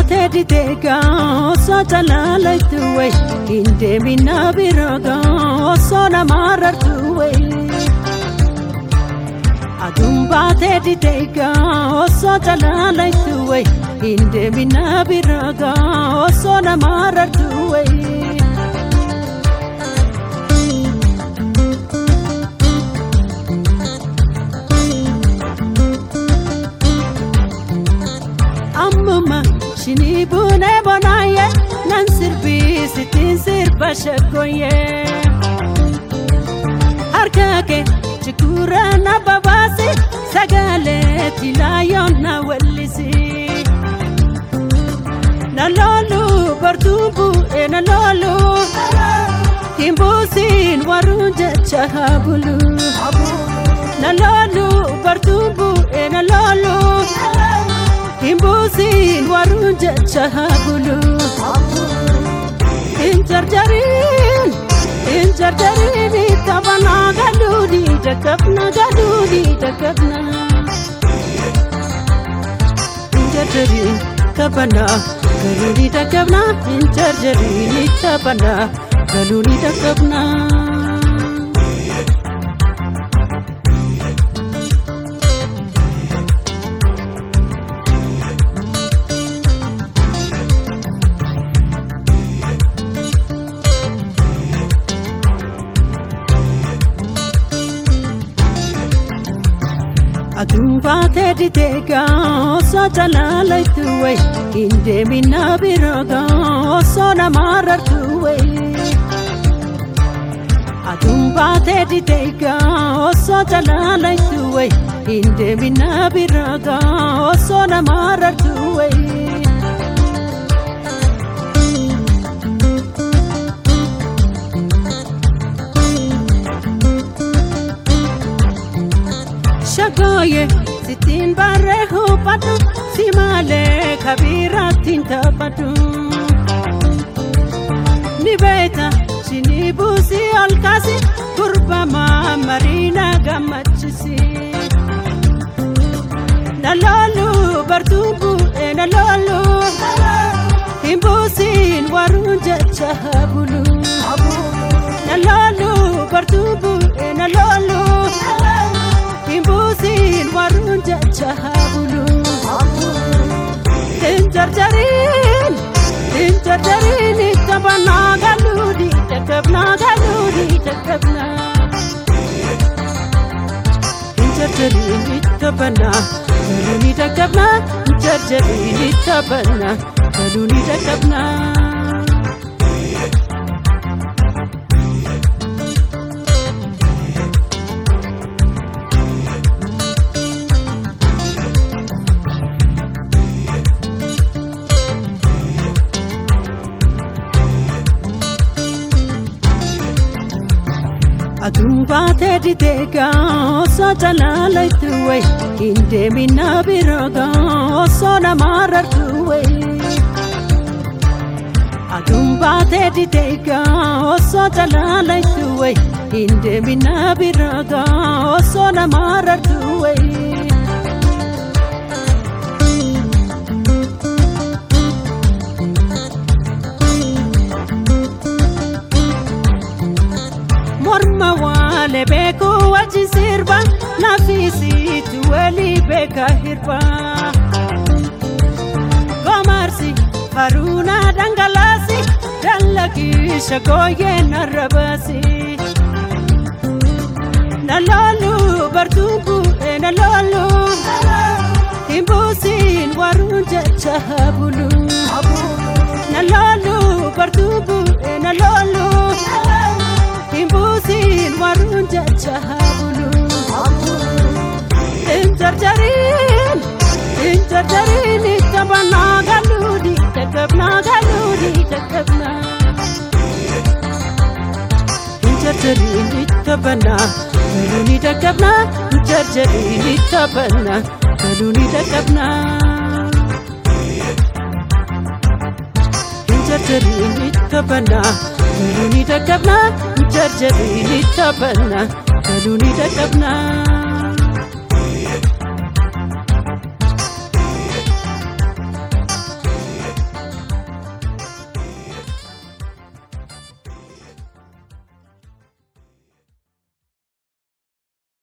baate ditega oso jalalaitu way inde minna biroga oso namarartu way adum baate ditega oso jalalaitu way inde minna biroga oso namarartu way Shini bune bonaye nan sirbi sitin sirba shakoye Arkake chikura na babasi sagale tilayon na walisi Na lolu bartubu na lolu Timbusin warunja chahabulu Na lolu bartubu na lolu Imbusin warunja chahabulu Injarjarin itabana galudi dakapna Injarjarin tabana galudi dakapna Injarjarin itabana galudi dakapna Adum baate ditega oso jalalaitu way inde minna biroga oso namarartu way Adum baate ditega oso jalalaitu way inde minna biroga oso namarartu way Shakoye sitin bareho patu simale kabiratin tapatu Nibeta shinibusi alkasi kurbama marina gamachisi Nalolu bartubu nalolu Imbusin warunja chahabulu Nalolu bartubu nalolu Imbusin warunja chahabulu Injarjarin itabana galudi dakapna Injarjarin itabana galudi dakapna Injarjarin itabana galudi dakapna Adum baate ditega oso jalalaitu way inde minna biroga oso namarartu way Adum baate ditega oso jalalaitu way inde minna biroga oso namarartu way Morma wale beko waji sirba nafisi tuwali beka hirba Gomarsi haruna dangalasi dalaki shakoye narabasi Nalolu bartubu nalolu Imbusin warunja chahabulu Nalolu bartubu nalolu Imbusin warunja chahabulu Injarjarin itabana galudi dakapna Injarjarin itabana galudi dakapna Injarjarin itabana galudi dakapna Injarjarin itabana galudi dakapna Injarjarin itabana galudi dakapna